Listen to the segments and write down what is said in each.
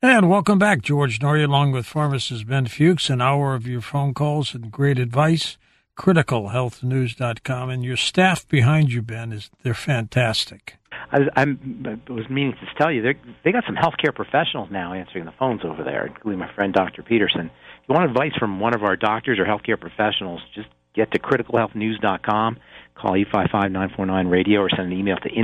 And welcome back, George Noory, along with pharmacist Ben Fuchs. An hour of your phone calls and great advice. CriticalHealthNews.com. And your staff behind you, Ben, they're fantastic. I was meaning to tell you, they got some healthcare professionals now answering the phones over there, including my friend Dr. Peterson. If you want advice from one of our doctors or healthcare professionals, just get to CriticalHealthNews.com, call 855-949-RADIO, or send an email to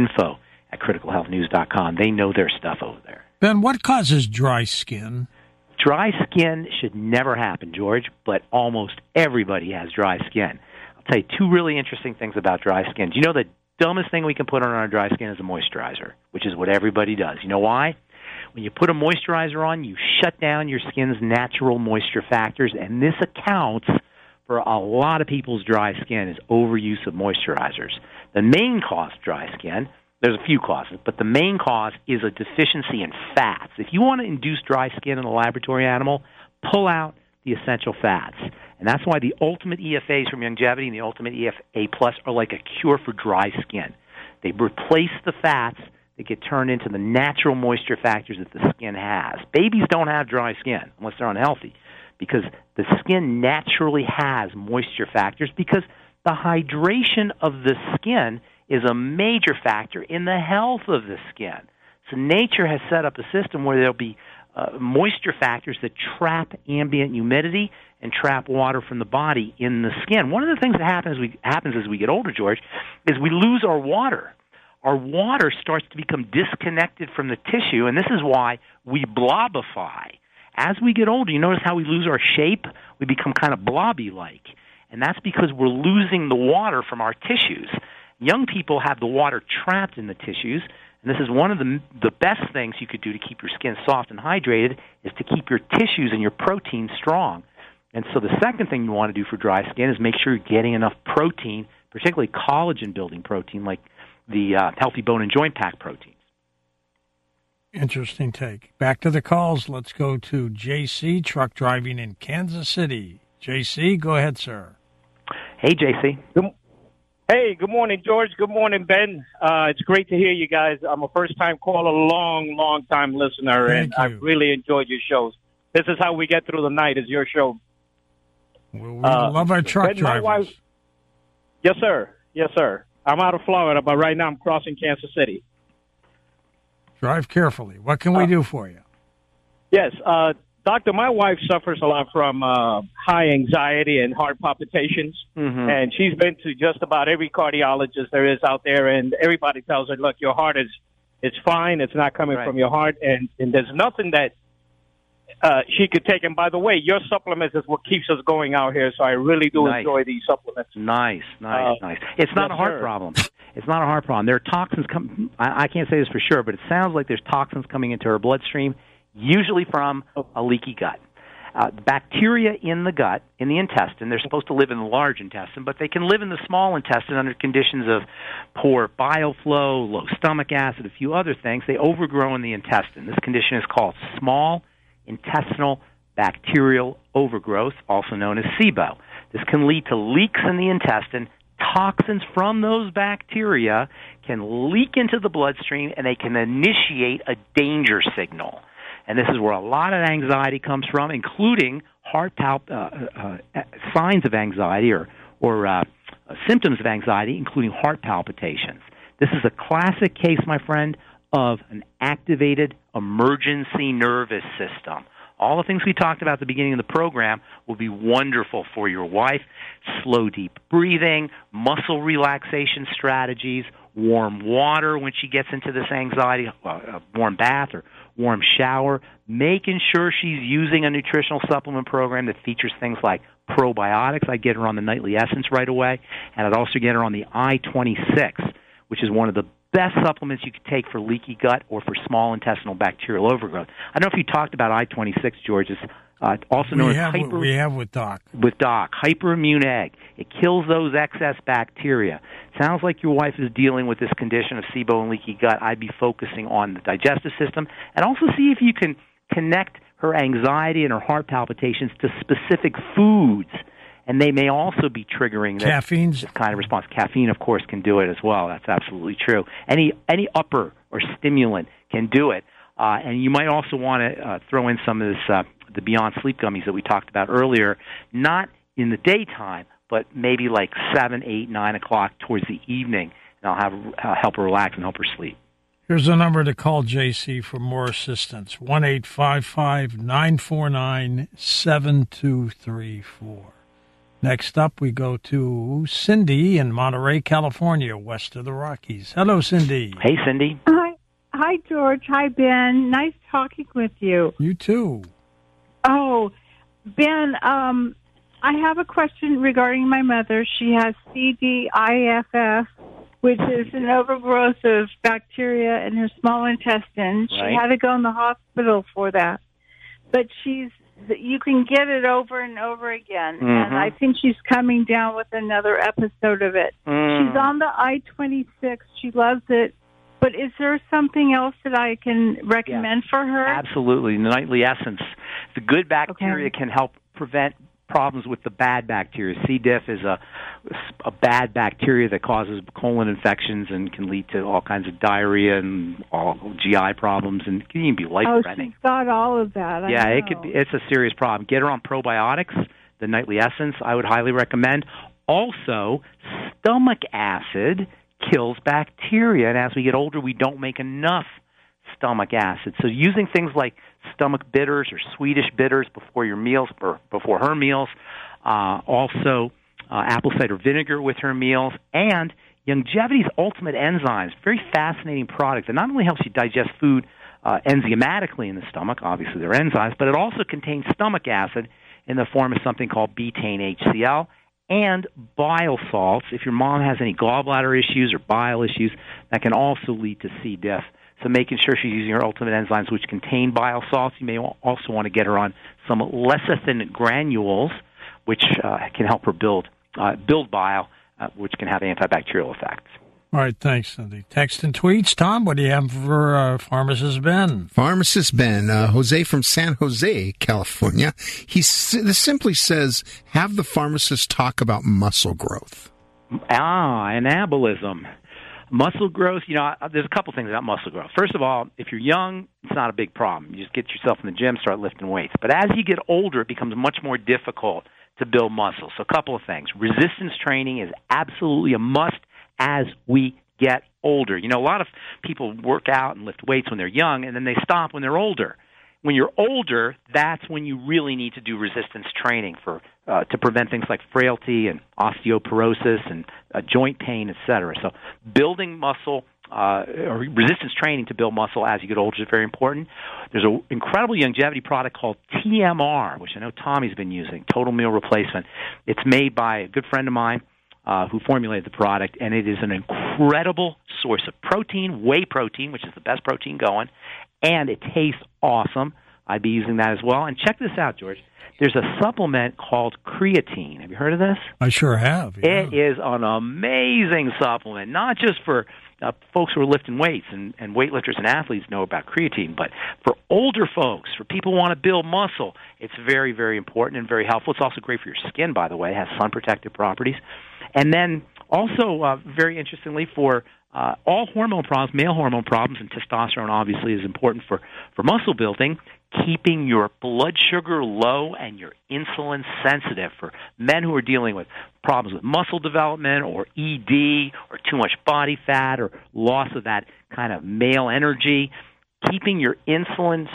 info@CriticalHealthNews.com. They know their stuff over there. Ben, what causes dry skin? Dry skin should never happen, George, but almost everybody has dry skin. I'll tell you two really interesting things about dry skin. Do you know the dumbest thing we can put on our dry skin is a moisturizer, which is what everybody does. You know why? When you put a moisturizer on, you shut down your skin's natural moisture factors, and this accounts for a lot of people's dry skin is overuse of moisturizers. The main cause of dry skin, there's a few causes, but the main cause is a deficiency in fats. If you want to induce dry skin in a laboratory animal, pull out the essential fats. And that's why the Ultimate EFAs from Youngevity and the Ultimate EFA Plus are like a cure for dry skin. They replace the fats that get turned into the natural moisture factors that the skin has. Babies don't have dry skin unless they're unhealthy because the skin naturally has moisture factors because the hydration of the skin is a major factor in the health of the skin. So nature has set up a system where there'll be moisture factors that trap ambient humidity and trap water from the body in the skin. One of the things that happens as we get older, George, is we lose our water. Our water starts to become disconnected from the tissue, and this is why we blobify. As we get older, you notice how we lose our shape? We become kind of blobby-like, and that's because we're losing the water from our tissues. Young people have the water trapped in the tissues, and this is one of the best things you could do to keep your skin soft and hydrated is to keep your tissues and your protein strong. And so the second thing you want to do for dry skin is make sure you're getting enough protein, particularly collagen-building protein like the Healthy Bone and Joint Pack proteins. Interesting take. Back to the calls. Let's go to JC, truck driving in Kansas City. JC, go ahead, sir. Hey, JC. Hey, good morning, George. Good morning, Ben. It's great to hear you guys. I'm a first-time caller, long-time listener, and I've really enjoyed your shows. This is how we get through the night, is your show. Well, we love our truck Ben, drivers. My wife, yes, sir. Yes, sir. I'm out of Florida, but right now I'm crossing Kansas City. Drive carefully. What can we do for you? Yes, Doctor, my wife suffers a lot from high anxiety and heart palpitations, and she's been to just about every cardiologist there is out there, and everybody tells her, look, your heart is fine. It's not coming from your heart, and there's nothing that she could take. And by the way, your supplements is what keeps us going out here, so I really do enjoy these supplements. Nice. It's not a heart problem. It's not a heart problem. There are toxins I can't say this for sure, but it sounds like there's toxins coming into her bloodstream, usually from a leaky gut. Bacteria in the gut, in the intestine, they're supposed to live in the large intestine, but they can live in the small intestine under conditions of poor bile flow, low stomach acid, a few other things. They overgrow in the intestine. This condition is called small intestinal bacterial overgrowth, also known as SIBO. This can lead to leaks in the intestine. Toxins from those bacteria can leak into the bloodstream, and they can initiate a danger signal. And this is where a lot of anxiety comes from, including signs of anxiety or symptoms of anxiety, including heart palpitations. This is a classic case, my friend, of an activated emergency nervous system. All the things we talked about at the beginning of the program will be wonderful for your wife. Slow, deep breathing, muscle relaxation strategies, warm water when she gets into this anxiety, a warm bath or warm shower, making sure she's using a nutritional supplement program that features things like probiotics. I'd get her on the Nightly Essence right away, and I'd also get her on the I-26, which is one of the best supplements you could take for leaky gut or for small intestinal bacterial overgrowth. I don't know if you talked about I-26, George. It's also known as we have with Doc. With Doc, hyperimmune egg. It kills those excess bacteria. Sounds like your wife is dealing with this condition of SIBO and leaky gut. I'd be focusing on the digestive system and also see if you can connect her anxiety and her heart palpitations to specific foods. And they may also be triggering this kind of response. Caffeine, of course, can do it as well. That's absolutely true. Any upper or stimulant can do it. And you might also want to throw in some of this, the Beyond Sleep gummies that we talked about earlier, not in the daytime, but maybe like 7, 8, 9 o'clock towards the evening, and I'll help her relax and help her sleep. Here's a number to call JC for more assistance, 1-855-949-7234. Next up, we go to Cindy in Monterey, California, west of the Rockies. Hello, Cindy. Hey, Cindy. Hi, George. Hi, Ben. Nice talking with you. You too. Oh, Ben, I have a question regarding my mother. She has CDIFF, which is an overgrowth of bacteria in her small intestine. She had to go in the hospital for that. But you can get it over and over again, and I think she's coming down with another episode of it. She's on the I-26. She loves it. But is there something else that I can recommend for her? Absolutely. Nightly Essence. The good bacteria can help prevent problems with the bad bacteria. C. diff is a bad bacteria that causes colon infections and can lead to all kinds of diarrhea and all GI problems, and can even be life-threatening. Oh, she's got all of that. It could be. It's a serious problem. Get her on probiotics, the Nightly Essence. I would highly recommend. Also, stomach acid kills bacteria, and as we get older, we don't make enough stomach acid. So using things like stomach bitters or Swedish bitters before your meals or before her meals, also apple cider vinegar with her meals, and Youngevity's Ultimate Enzymes, very fascinating product that not only helps you digest food enzymatically in the stomach, obviously they're enzymes, but it also contains stomach acid in the form of something called betaine HCl, and bile salts. If your mom has any gallbladder issues or bile issues, that can also lead to C. diff. So making sure she's using her Ultimate Enzymes, which contain bile salts. You may also want to get her on some lecithin granules, which can help her build bile, which can have antibacterial effects. All right, thanks, Cindy. Text and tweets. Tom, what do you have for Pharmacist Ben? Pharmacist Ben, Jose from San Jose, California. This simply says, have the pharmacist talk about muscle growth. Anabolism. Muscle growth, there's a couple things about muscle growth. First of all, if you're young, it's not a big problem. You just get yourself in the gym, start lifting weights. But as you get older, it becomes much more difficult to build muscle. So a couple of things. Resistance training is absolutely a must as we get older. A lot of people work out and lift weights when they're young, and then they stop when they're older. When you're older, that's when you really need to do resistance training to prevent things like frailty and osteoporosis and joint pain, etc. So building muscle or resistance training to build muscle as you get older is very important. There's an incredible longevity product called TMR, which I know Tommy's been using, Total Meal Replacement. It's made by a good friend of mine who formulated the product, and it is an incredible source of protein, whey protein, which is the best protein going, and it tastes awesome. I'd be using that as well. And check this out, George. There's a supplement called creatine. Have you heard of this? I sure have. Yeah. It is an amazing supplement, not just for folks who are lifting weights, and weightlifters and athletes know about creatine, but for older folks, for people who want to build muscle, it's very, very important and very helpful. It's also great for your skin, by the way. It has sun protective properties. And then also, very interestingly, for all hormone problems, male hormone problems, and testosterone obviously is important for muscle building, keeping your blood sugar low and your insulin sensitive. For men who are dealing with problems with muscle development or ED or too much body fat or loss of that kind of male energy, keeping your insulin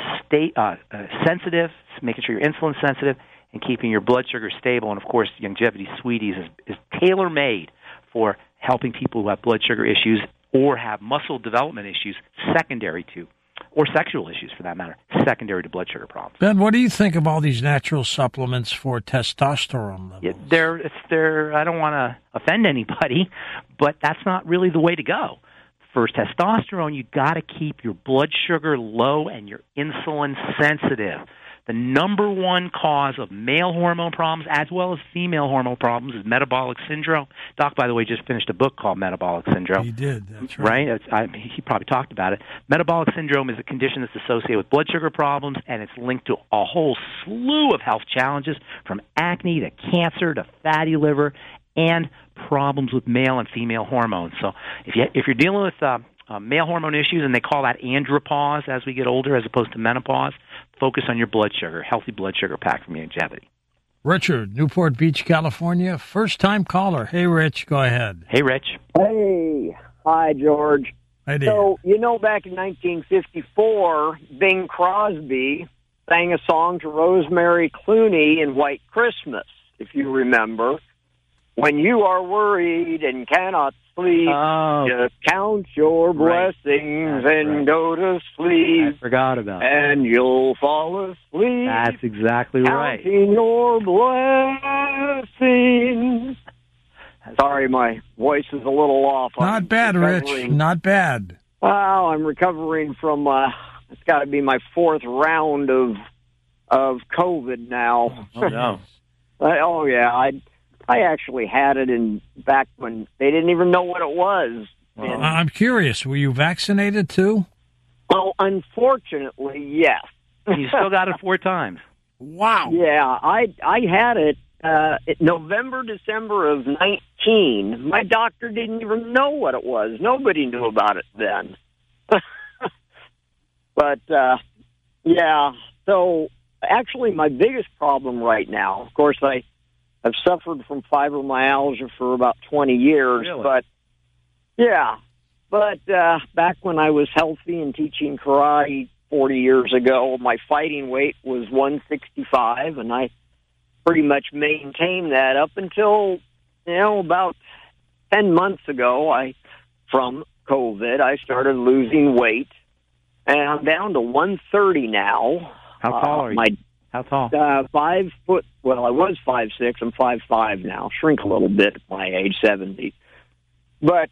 sensitive, making sure you're insulin sensitive, and keeping your blood sugar stable. And, of course, Youngevity Sweeties is tailor-made for helping people who have blood sugar issues or have muscle development issues secondary to, or sexual issues for that matter, secondary to blood sugar problems. Ben, what do you think of all these natural supplements for testosterone levels? Yeah, I don't want to offend anybody, but that's not really the way to go. For testosterone, you've got to keep your blood sugar low and your insulin sensitive. The number one cause of male hormone problems as well as female hormone problems is metabolic syndrome. Doc, by the way, just finished a book called Metabolic Syndrome. He did, that's right. He probably talked about it. Metabolic syndrome is a condition that's associated with blood sugar problems, and it's linked to a whole slew of health challenges, from acne to cancer to fatty liver and problems with male and female hormones. So if you're dealing with male hormone issues, and they call that andropause as we get older as opposed to menopause. Focus on your blood sugar, healthy blood sugar pack from Youngevity. Richard, Newport Beach, California, first-time caller. Hey, Rich, go ahead. Hey, Rich. Hey. Hi, George. Hey, so, back in 1954, Bing Crosby sang a song to Rosemary Clooney in White Christmas, if you remember. When you are worried and cannot sleep, just count your blessings and go to sleep. I forgot about that. And you'll fall asleep. That's exactly right. Counting your blessings. Sorry, my voice is a little off. Not bad, Rich. Not bad. Well, I'm recovering from, it's got to be my fourth round of COVID now. Oh, no. I actually had it back when they didn't even know what it was. Well, I'm curious. Were you vaccinated too? Well, unfortunately, yes. You still got it 4 times. Wow. Yeah, I had it November, December of 19. My doctor didn't even know what it was. Nobody knew about it then. But, yeah, so actually my biggest problem right now, of course, I've suffered from fibromyalgia for about 20 years, really? But back when I was healthy and teaching karate 40 years ago, my fighting weight was 165, and I pretty much maintained that up until, about 10 months ago. From COVID, I started losing weight, and I'm down to 130 now. How tall are you? How tall? 5 foot. Well, I was 5'6". I'm 5'5" now. Shrink a little bit at my age, 70. But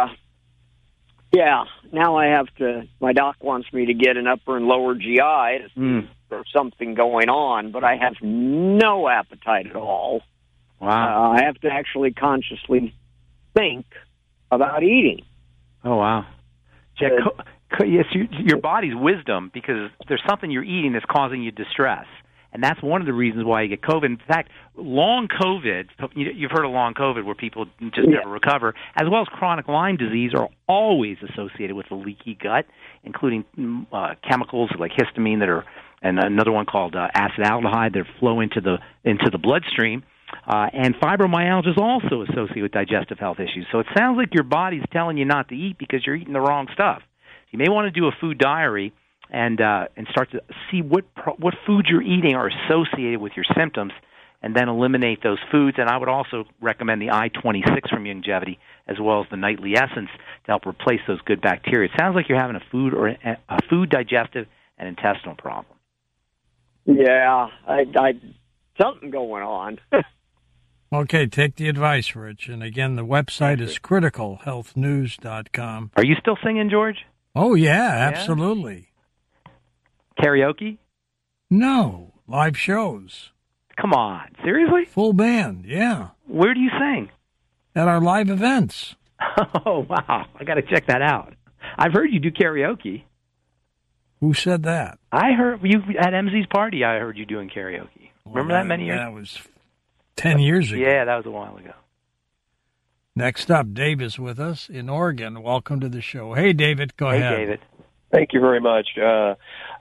now I have to. My doc wants me to get an upper and lower GI to see if there's something going on, but I have no appetite at all. Wow. I have to actually consciously think about eating. Oh wow. Jack, yes, your body's wisdom, because there's something you're eating that's causing you distress. And that's one of the reasons why you get COVID. In fact, long COVID, you've heard of long COVID where people just never recover, as well as chronic Lyme disease are always associated with a leaky gut, including chemicals like histamine and another one called acetaldehyde that flow into the bloodstream. And fibromyalgia is also associated with digestive health issues. So it sounds like your body's telling you not to eat because you're eating the wrong stuff. You may want to do a food diary and start to see what foods you're eating are associated with your symptoms, and then eliminate those foods. And I would also recommend the I-26 from Youngevity, as well as the Nightly Essence, to help replace those good bacteria. It sounds like you're having a food digestive and intestinal problem. Yeah, I something going on. Okay, take the advice, Rich. And again, the website is criticalhealthnews.com. Are you still singing, George? Oh, yeah, absolutely. Karaoke? No, live shows. Come on, seriously? Full band, yeah. Where do you sing? At our live events. Oh, wow. I got to check that out. I've heard you do karaoke. Who said that? I heard you at MZ's party. I heard you doing karaoke. Remember that many years? That was 10 years ago. Yeah, that was a while ago. Next up, Dave is with us in Oregon. Welcome to the show. Hey, David, go ahead. Hey, David. Thank you very much. Yes,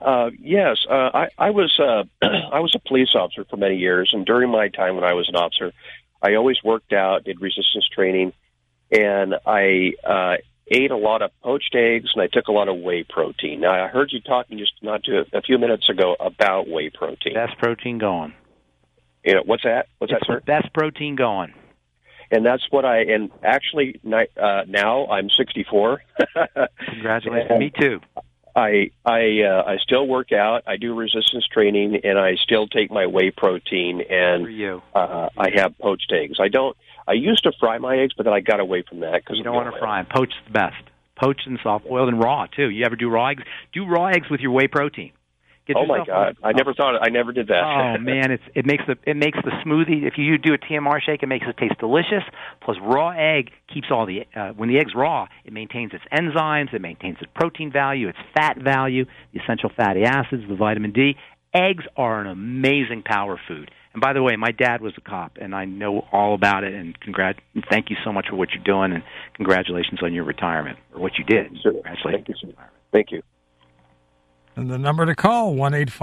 I was a police officer for many years, and during my time when I was an officer, I always worked out, did resistance training, and I ate a lot of poached eggs, and I took a lot of whey protein. Now, I heard you talking just a few minutes ago about whey protein. Best protein going. What's that? What's that, sir? Best protein going. And that's what and actually now I'm 64. Congratulations. Me too. I still work out. I do resistance training, and I still take my whey protein. And for you. I have poached eggs. I used to fry my eggs, but then I got away from that because you don't want to fry them. Poached the best. Poached and soft boiled and raw too. You ever do raw eggs? Do raw eggs with your whey protein. Oh my God! I never did that. Oh man, it makes the smoothie. If you do a TMR shake, it makes it taste delicious. Plus, raw egg keeps all the when the egg's raw, it maintains its enzymes, it maintains its protein value, its fat value, the essential fatty acids, the vitamin D. Eggs are an amazing power food, And by the way, my dad was a cop, and I know all about it. And thank you so much for what you're doing, and congratulations on your retirement, or what you did. Congratulations. Thank you. Thank you. And the number to call,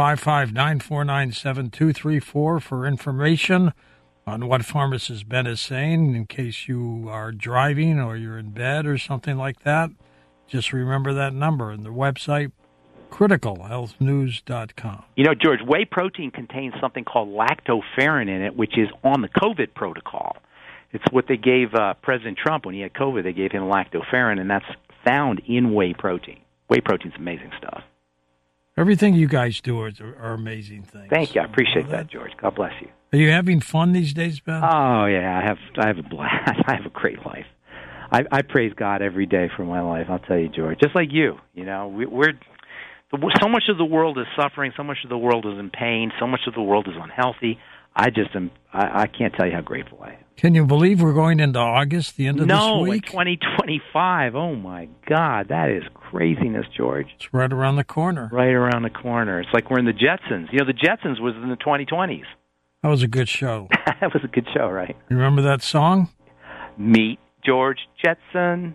1-855-949-7234 for information on what Pharmacist Ben is saying in case you are driving or you're in bed or something like that. Just remember that number and the website, criticalhealthnews.com. You know, George, whey protein contains something called lactoferrin in it, which is on the COVID protocol. It's what they gave President Trump when he had COVID. They gave him lactoferrin, and that's found in whey protein. Whey protein's amazing stuff. Everything you guys do are amazing things. Thank you. I appreciate that, George. God bless you. Are you having fun these days, Ben? Oh, yeah. I have a blast. I have a great life. I praise God every day for my life, I'll tell you, George. Just like you. You know, so much of the world is suffering. So much of the world is in pain. So much of the world is unhealthy. I can't tell you how grateful I am. Can you believe we're going into August, the end of this week? No, 2025. Oh, my God. That is craziness, George. It's right around the corner. Right around the corner. It's like we're in the Jetsons. You know, the Jetsons was in the 2020s. That was a good show. That was a good show, right? You remember that song? Meet George Jetson.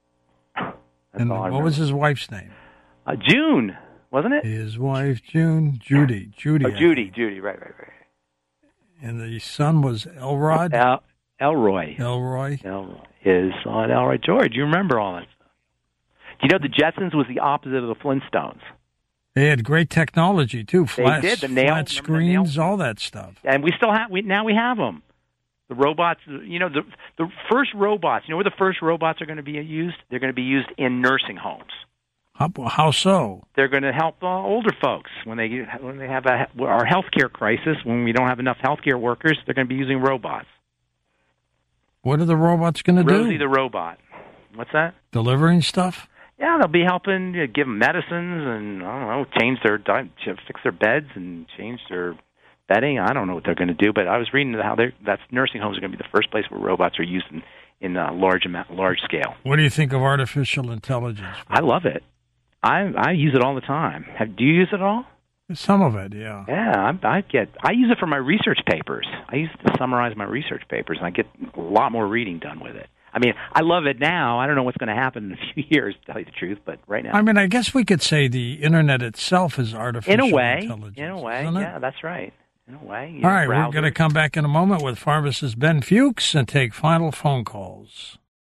And what was his wife's name? June, wasn't it? His wife, Judy. Judy, right. And the son was Elrod? Elroy. His son, Elroy. George, you remember all that stuff. Do you know the Jetsons was the opposite of the Flintstones? They had great technology, too. They did. Flat screens, all that stuff. And we still have, now we have them. The robots, you know, the first robots, you know where the first robots are going to be used? They're going to be used in nursing homes. How so? They're going to help older folks when they have our healthcare crisis. When we don't have enough healthcare workers, they're going to be using robots. What are the robots going to do? Rosie the robot. What's that? Delivering stuff? Yeah, they'll be helping give them medicines and I don't know, fix their beds and change their bedding. I don't know what they're going to do, but I was reading how that's nursing homes are going to be the first place where robots are used in large scale. What do you think of artificial intelligence? I love it. I use it all the time. Do you use it all? Some of it, yeah. Yeah, I use it for my research papers. I use it to summarize my research papers, and I get a lot more reading done with it. I mean, I love it now. I don't know what's going to happen in a few years, to tell you the truth, but right now. I mean, I guess we could say the Internet itself is artificial intelligence. In a way, yeah, that's right. In a way. All right, we're going to come back in a moment with pharmacist Ben Fuchs and take final phone calls.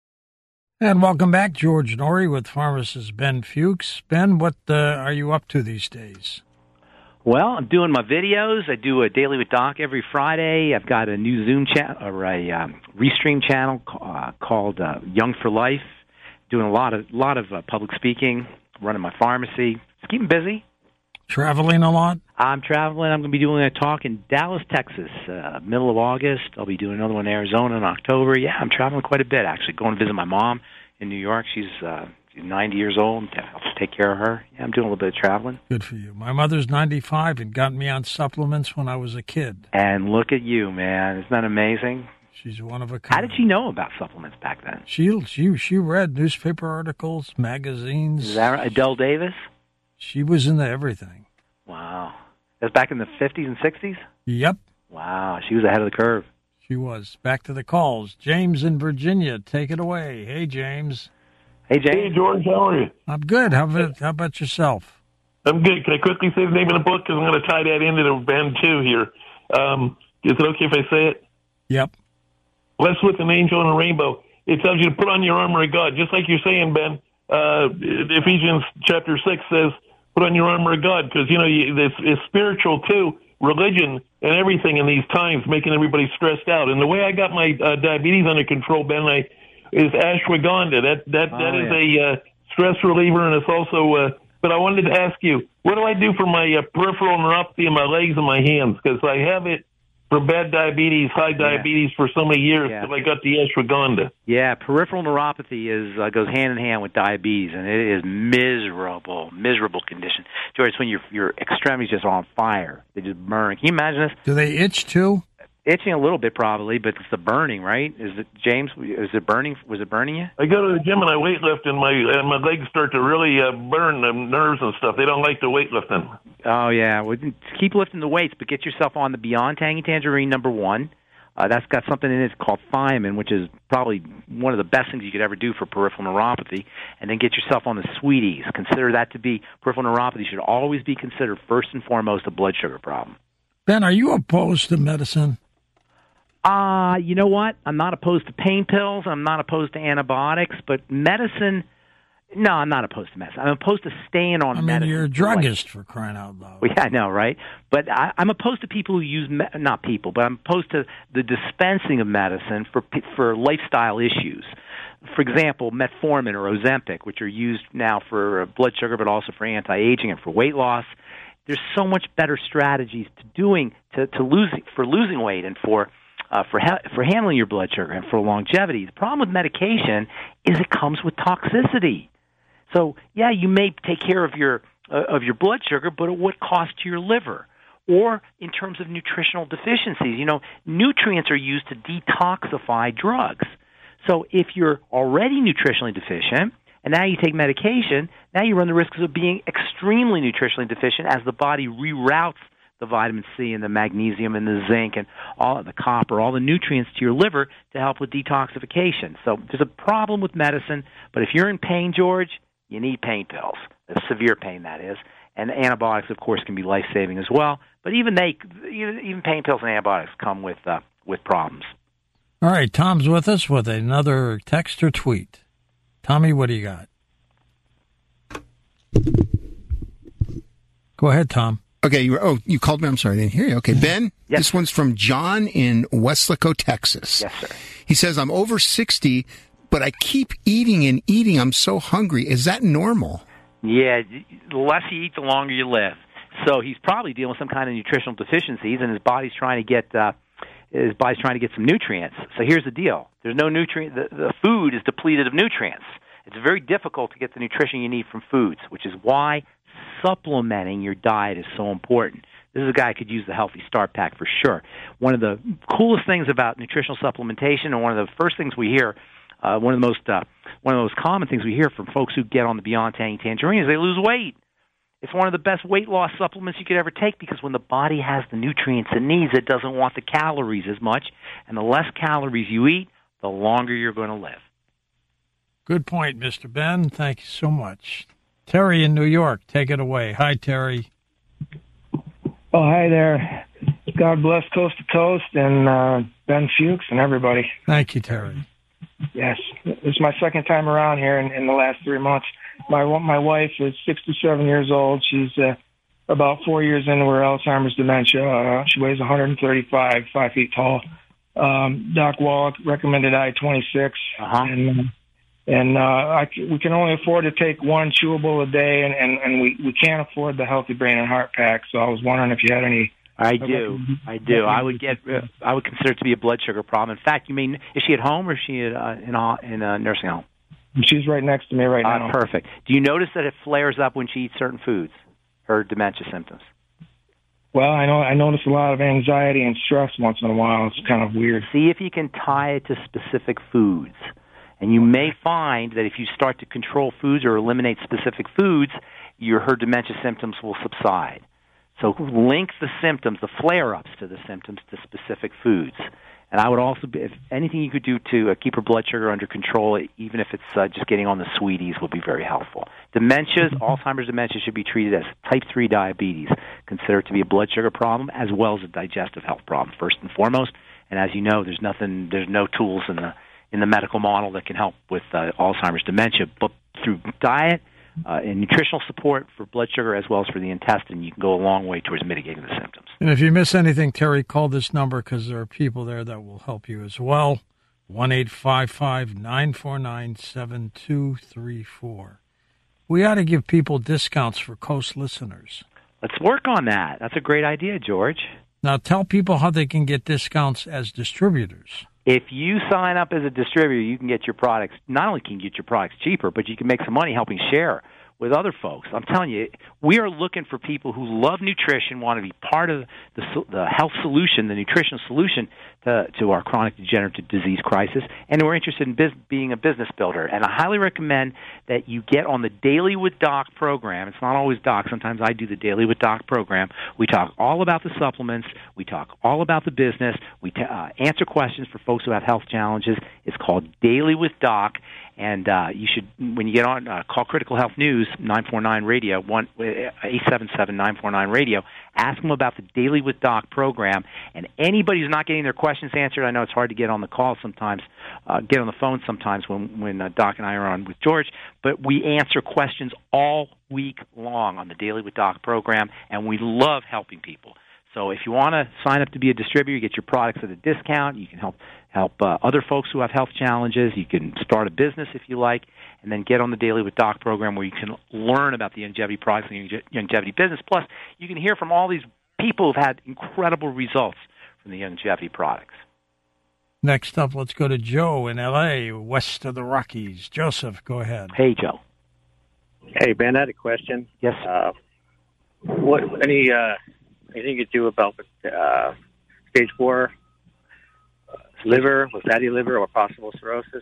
And welcome back, George Norrie with pharmacist Ben Fuchs. Ben, what are you up to these days? Well, I'm doing my videos. I do a Daily with Doc every Friday. I've got a new Zoom channel or a Restream channel called Young for Life. Doing a lot of public speaking, running my pharmacy. Just keeping busy. Traveling a lot? I'm traveling. I'm going to be doing a talk in Dallas, Texas, middle of August. I'll be doing another one in Arizona in October. Yeah, I'm traveling quite a bit, actually. Going to visit my mom in New York. She's 90 years old. I'll take care of her. Yeah, I'm doing a little bit of traveling. Good for you. My mother's 95 and got me on supplements when I was a kid. And look at you, man. Isn't that amazing? She's one of a kind. How did she know about supplements back then? She read newspaper articles, magazines. Is that right? Adele Davis? She was into everything. Wow. That was back in the 50s and 60s? Yep. Wow, she was ahead of the curve. She was. Back to the calls. James in Virginia, take it away. Hey, James. Hey, James. Hey, George, how are you? I'm good. How about yourself? I'm good. Can I quickly say the name of the book? Because I'm going to tie that into the band, too, here. Is it okay if I say it? Yep. Blessed with an Angel and a Rainbow. It tells you to put on your armor of God. Just like you're saying, Ben, Ephesians chapter 6 says, put on your armor of God. Because, it's spiritual, too. Religion and everything in these times making everybody stressed out. And the way I got my diabetes under control, Ben, is ashwagandha. That is a stress reliever, and it's also. But I wanted to ask you, what do I do for my peripheral neuropathy in my legs and my hands? Because I have it for bad diabetes, high diabetes for so many years till I got the ashwagandha. Yeah, peripheral neuropathy goes hand in hand with diabetes, and it is miserable condition. George, it's when your extremities just are on fire. They just burn. Can you imagine this? Do they itch too? Itching a little bit probably, but it's the burning, right? Is it, James? Is it burning? Was it burning you? I go to the gym and I weightlift, and my legs start to really burn, the nerves and stuff. They don't like the weightlifting. Oh yeah, well, keep lifting the weights, but get yourself on the Beyond Tangy Tangerine #1. That's got something in it called thiamine, which is probably one of the best things you could ever do for peripheral neuropathy. And then get yourself on the Sweeties. Consider that to be peripheral neuropathy. Should always be considered first and foremost a blood sugar problem. Ben, are you opposed to medicine? You know what? I'm not opposed to pain pills. I'm not opposed to antibiotics, but medicine. No, I'm not opposed to medicine. I'm opposed to staying on medicine. I mean, you're a druggist, for crying out loud. Well, yeah, I know, right? But I'm opposed to people who use, not people, but I'm opposed to the dispensing of medicine for lifestyle issues. For example, metformin or Ozempic, which are used now for blood sugar, but also for anti-aging and for weight loss. There's so much better strategies to losing weight and for handling your blood sugar and for longevity. The problem with medication is it comes with toxicity. So, yeah, you may take care of your blood sugar, but at what cost to your liver? Or in terms of nutritional deficiencies, nutrients are used to detoxify drugs. So if you're already nutritionally deficient and now you take medication, now you run the risks of being extremely nutritionally deficient as the body reroutes the vitamin C and the magnesium and the zinc and all the copper, all the nutrients to your liver to help with detoxification. So there's a problem with medicine, but if you're in pain, George, you need pain pills, severe pain, that is. And antibiotics, of course, can be life-saving as well. But even pain pills and antibiotics come with problems. All right, Tom's with us with another text or tweet. Tommy, what do you got? Go ahead, Tom. Okay, you called me. I'm sorry, I didn't hear you. Okay, Ben, yes. This one's from John in Weslaco, Texas. Yes, sir. He says, I'm over 60, but I keep eating and eating. I'm so hungry. Is that normal? Yeah, the less you eat, the longer you live. So he's probably dealing with some kind of nutritional deficiencies, and his body's trying to get some nutrients. So here's the deal: there's no nutrient. The food is depleted of nutrients. It's very difficult to get the nutrition you need from foods, which is why supplementing your diet is so important. This is a guy who could use the Healthy Start Pack for sure. One of the coolest things about nutritional supplementation, and one of the first things we hear, one of the most common things we hear from folks who get on the Beyond Tangy Tangerine is they lose weight. It's one of the best weight loss supplements you could ever take because when the body has the nutrients it needs, it doesn't want the calories as much, and the less calories you eat, the longer you're going to live. Good point, Mr. Ben. Thank you so much. Terry in New York, take it away. Hi, Terry. Oh, hi there. God bless Coast to Coast and Ben Fuchs and everybody. Thank you, Terry. Yes. This is my second time around here in the last 3 months. My wife is 67 years old. She's about 4 years into her Alzheimer's dementia. She weighs 135, 5 feet tall. Doc Wallach recommended I-26. We can only afford to take one chewable a day, and we can't afford the Healthy Brain and Heart Pack. So I was wondering if you had any. I do. I would consider it to be a blood sugar problem. In fact, is she at home or is she in a nursing home? She's right next to me right now. Perfect. Do you notice that it flares up when she eats certain foods? Her dementia symptoms. Well, I notice a lot of anxiety and stress once in a while. It's kind of weird. See if you can tie it to specific foods. And you may find that if you start to control foods or eliminate specific foods, her dementia symptoms will subside. So link the symptoms, the flare-ups to the symptoms, to specific foods. And I would also, if anything you could do to keep her blood sugar under control, even if it's just getting on the Sweeties, will be very helpful. Dementias, Alzheimer's dementia, should be treated as type 3 diabetes, considered to be a blood sugar problem as well as a digestive health problem, first and foremost. And as you know, there's no tools in the medical model that can help with Alzheimer's dementia, but through diet and nutritional support for blood sugar as well as for the intestine, you can go a long way towards mitigating the symptoms. And if you miss anything, Terry, call this number because there are people there that will help you as well. 1-855-949-7234. We ought to give people discounts for Coast listeners. Let's work on that. That's a great idea, George. Now tell people how they can get discounts as distributors. If you sign up as a distributor, you can get your products, not only can you get your products cheaper, but you can make some money helping share with other folks. I'm telling you, we are looking for people who love nutrition, want to be part of the health solution, the nutritional solution to our chronic degenerative disease crisis, and who are interested in being a business builder. And I highly recommend that you get on the Daily with Doc program. It's not always Doc. Sometimes I do the Daily with Doc program. We talk all about the supplements. We talk all about the business. We answer questions for folks who have health challenges. It's called Daily with Doc. And you should, when you get on, call Critical Health News, 949-RADIO, 877-949-RADIO. Ask them about the Daily with Doc program. And anybody who's not getting their questions answered, I know it's hard to get on the call sometimes, get on the phone sometimes when Doc and I are on with George, but we answer questions all week long on the Daily with Doc program, and we love helping people. So if you want to sign up to be a distributor, get your products at a discount. You can help other folks who have health challenges. You can start a business if you like, and then get on the Daily with Doc program where you can learn about the Youngevity products and Youngevity business. Plus, you can hear from all these people who've had incredible results from the Youngevity products. Next up, let's go to Joe in L.A., west of the Rockies. Joseph, go ahead. Hey, Joe. Hey, Ben, I had a question. Yes. Anything you could do about stage 4 liver, with fatty liver, or possible cirrhosis?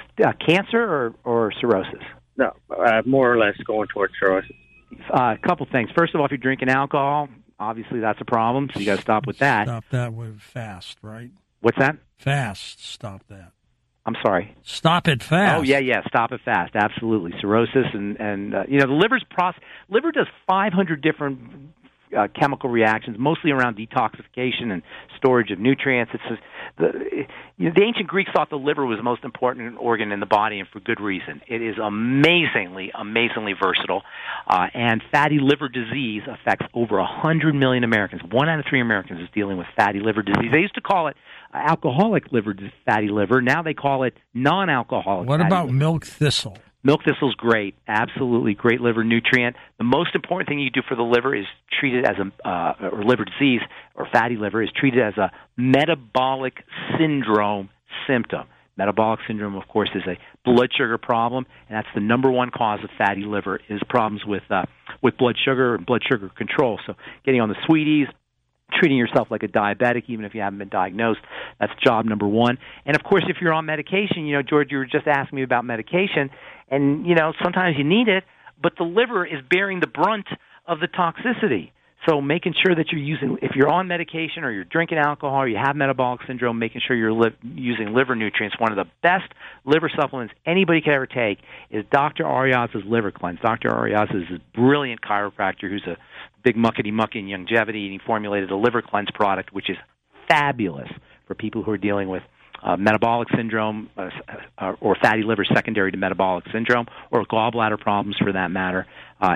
Cancer or cirrhosis? No, more or less going towards cirrhosis. A couple things. First of all, if you're drinking alcohol, obviously that's a problem, so you got to stop with that. Stop that with fast, right? What's that? Fast. Stop that. I'm sorry. Stop it fast. Oh, yeah. Stop it fast. Absolutely. Cirrhosis and the liver does 500 different chemical reactions, mostly around detoxification and storage of nutrients. The ancient Greeks thought the liver was the most important organ in the body, and for good reason. It is amazingly versatile, and fatty liver disease affects over 100 million Americans. 1 out of 3 Americans is dealing with fatty liver disease. They used to call it alcoholic fatty liver. Now they call it non-alcoholic. What about liver. milk thistle? Milk thistle is great, absolutely great liver nutrient. The most important thing you do for the liver is treat it as or liver disease or fatty liver is treated as a metabolic syndrome symptom. Metabolic syndrome, of course, is a blood sugar problem, and that's the number one cause of fatty liver is problems with blood sugar and blood sugar control. So getting on the sweeties, treating yourself like a diabetic, even if you haven't been diagnosed, that's job number one. And, of course, if you're on medication, George, you were just asking me about medication, and, sometimes you need it, but the liver is bearing the brunt of the toxicity. So making sure that you're using, if you're on medication or you're drinking alcohol or you have metabolic syndrome, making sure you're using liver nutrients. One of the best liver supplements anybody could ever take is Dr. Arias' Liver Cleanse. Dr. Arias is a brilliant chiropractor who's a big muckety-mucky in Youngevity, and he formulated a Liver Cleanse product, which is fabulous for people who are dealing with metabolic syndrome or fatty liver secondary to metabolic syndrome or gallbladder problems for that matter.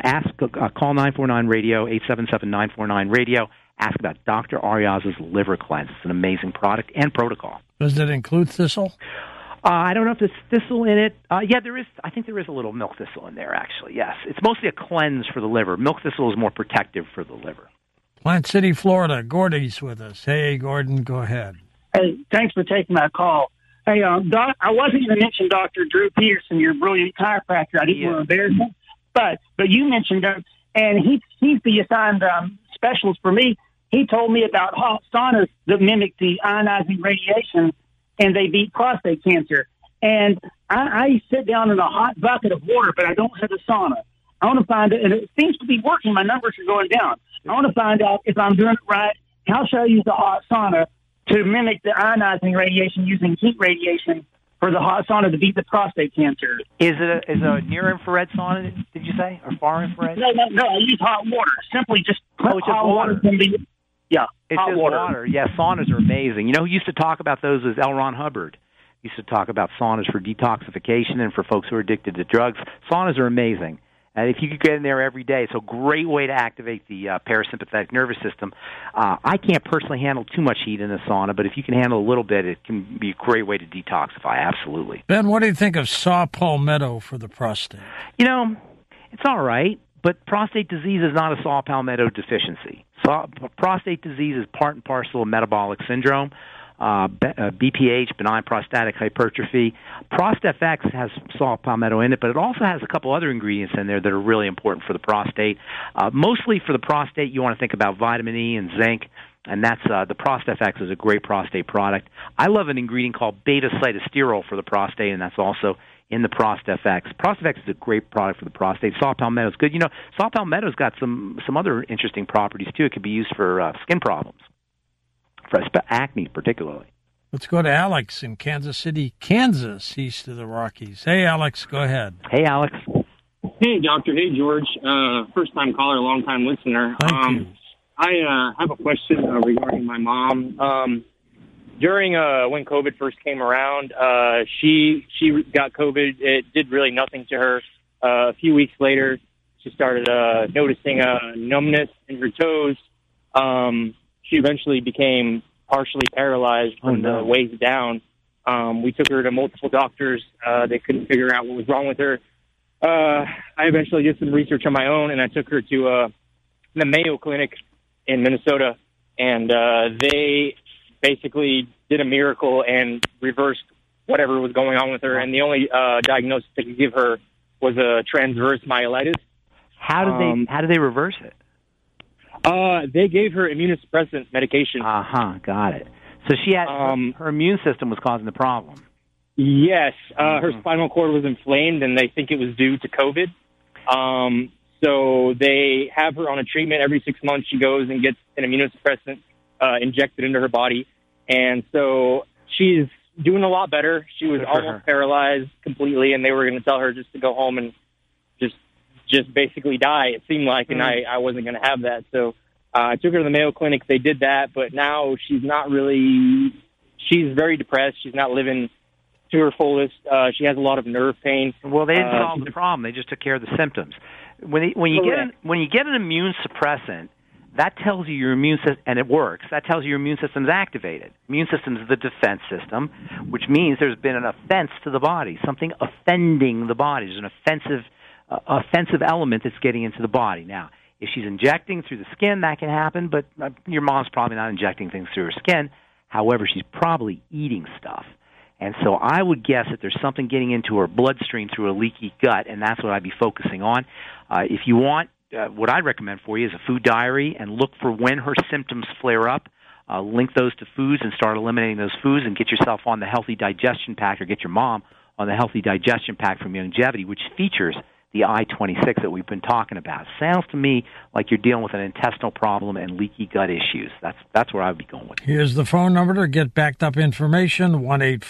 Call 949-RADIO, 877-949-RADIO. Ask about Dr. Arias' Liver Cleanse. It's an amazing product and protocol. Does it include thistle? I don't know if there's thistle in it. Yeah, there is. I think there is a little milk thistle in there, actually, yes. It's mostly a cleanse for the liver. Milk thistle is more protective for the liver. Plant City, Florida. Gordy's with us. Hey, Gordon, go ahead. Hey, thanks for taking my call. Hey, Doc, I wasn't going to mention Dr. Drew Peterson, your brilliant chiropractor. I didn't want to embarrass him. But you mentioned him, and he's the assigned specialist for me. He told me about hot saunas that mimic the ionizing radiation, and they beat prostate cancer. And I sit down in a hot bucket of water, but I don't have a sauna. I want to find it, and it seems to be working. My numbers are going down. I want to find out if I'm doing it right. How should I use the hot sauna to mimic the ionizing radiation using heat radiation for the hot sauna to beat the prostate cancer? Is it a near-infrared sauna, did you say, or far-infrared? No, I use hot water. Simply just put hot water. It's hot just water. Yeah, saunas are amazing. Who used to talk about those is L. Ron Hubbard. He used to talk about saunas for detoxification and for folks who are addicted to drugs. Saunas are amazing. And if you could get in there every day, it's a great way to activate the parasympathetic nervous system. I can't personally handle too much heat in a sauna, but if you can handle a little bit, it can be a great way to detoxify, absolutely. Ben, what do you think of saw palmetto for the prostate? It's all right, but prostate disease is not a saw palmetto deficiency. Prostate disease is part and parcel of metabolic syndrome. BPH, benign prostatic hypertrophy. ProstFX has saw palmetto in it, but it also has a couple other ingredients in there that are really important for the prostate. Mostly for the prostate, you want to think about vitamin E and zinc, and that's the ProstFX is a great prostate product. I love an ingredient called beta-cytosterol for the prostate, and that's also in the ProstFX. ProstFX is a great product for the prostate. Saw palmetto is good. You know, saw palmetto's got some other interesting properties too. It could be used for skin problems, for acne particularly. Let's go to Alex in Kansas City, Kansas, east of the Rockies. Hey, Alex, go ahead. Hey, Alex. Hey, Doctor. Hey, George. First-time caller, long-time listener. Thank you. I have a question regarding my mom. During when COVID first came around, she got COVID. It did really nothing to her. A few weeks later, she started noticing numbness in her toes. She eventually became partially paralyzed from the waist down. We took her to multiple doctors. They couldn't figure out what was wrong with her. I eventually did some research on my own, and I took her to the Mayo Clinic in Minnesota, and they basically did a miracle and reversed whatever was going on with her. And the only diagnosis they could give her was a transverse myelitis. How did they reverse it? They gave her immunosuppressant medication. Got it. So she had her immune system was causing the problem. Yes, her spinal cord was inflamed, and they think it was due to COVID. So they have her on a treatment every 6 months. She goes and gets an immunosuppressant injected into her body, and so she's doing a lot better. She was almost paralyzed completely, and they were going to tell her just to go home and just basically die, it seemed like, and I wasn't going to have that. So I took her to the Mayo Clinic. They did that, but now she's very depressed. She's not living to her fullest. She has a lot of nerve pain. Well, they didn't solve the problem. They just took care of the symptoms. When you get an immune suppressant, that tells you your immune system, and it works. That tells you your immune system is activated. Immune system is the defense system, which means there's been an offense to the body, something offending the body. There's an offensive element that's getting into the body. Now, if she's injecting through the skin, that can happen, but your mom's probably not injecting things through her skin. However, she's probably eating stuff. And so I would guess that there's something getting into her bloodstream through a leaky gut, and that's what I'd be focusing on. If you want, what I'd recommend for you is a food diary, and look for when her symptoms flare up. Link those to foods and start eliminating those foods, and get yourself on the Healthy Digestion Pack, or get your mom on the Healthy Digestion Pack from Youngevity, which features the I-26 that we've been talking about. Sounds to me like you're dealing with an intestinal problem and leaky gut issues. That's where I would be going with it. Here's the phone number to get backed up information,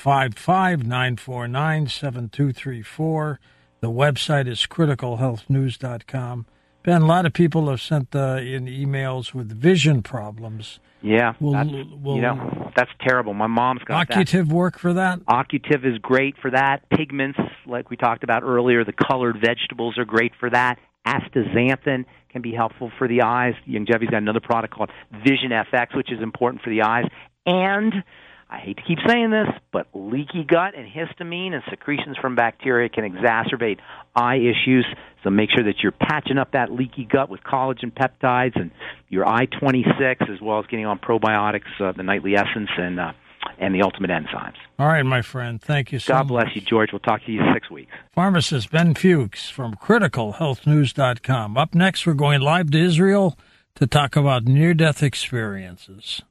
1-855-949-7234. The website is criticalhealthnews.com. Ben, a lot of people have sent in emails with vision problems. Yeah, that's terrible. My mom's got Occutive work for that? Occutive is great for that. Pigments, like we talked about earlier, the colored vegetables are great for that. Astaxanthin can be helpful for the eyes. Youngevity's got another product called Vision FX, which is important for the eyes. And I hate to keep saying this, but leaky gut and histamine and secretions from bacteria can exacerbate eye issues. So make sure that you're patching up that leaky gut with collagen peptides and your I-26, as well as getting on probiotics, the Nightly Essence, and the Ultimate Enzymes. All right, my friend. Thank you so much. God bless you, George. We'll talk to you in 6 weeks. Pharmacist Ben Fuchs from criticalhealthnews.com. Up next, we're going live to Israel to talk about near-death experiences.